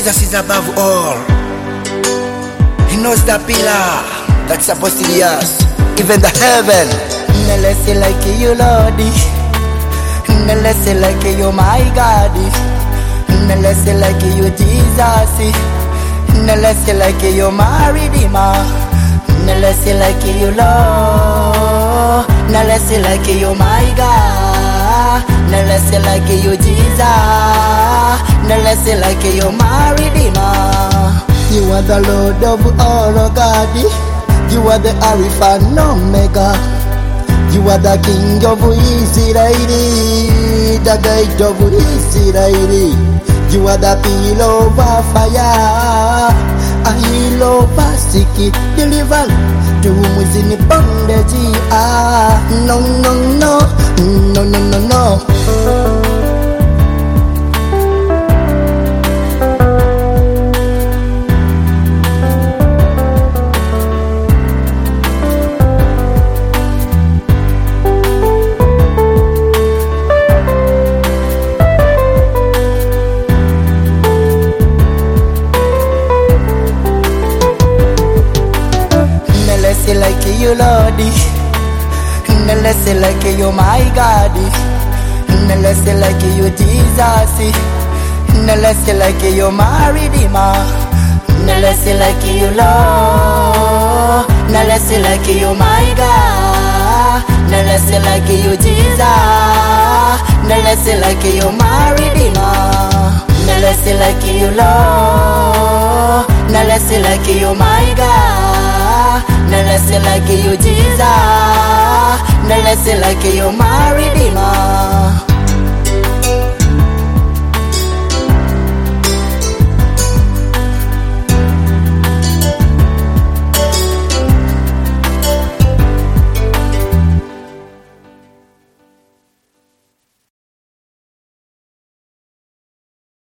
Jesus is above all. He knows the pillar that's supposed to be us, even the heaven. Nalesi like you, Lordy. Nalesi like you, my God. Nalesi like you, Jesus. Nalesi like you, my Redeemer. Nalesi like you, Lord. Nalesi like you, my God. Nalesi like you, Jesus. Nalesi like you, my Redeemer. You are the Lord of all, oh God. You are the Alpha and Omega. You are the King of Israel, the Guide of Israel. You are the pillar of fire, a healer of sick, deliver to whom is in bondage. No, no, no, no, no, no, no. Nalesi like you, Lordy. Nalesi like you, my God. Nalesi like you, Jesus. Nalesi like you, my Redeemer. Nalesi like you, Lord. Nalesi like you, my God. Nalesi like you, Jesus. Nalesi like you, my Redeemer. Nalesi like you, Lord. Nalesi like you, my God. Nalesi like you, Jesus. Nalesi like you, my Redeemer.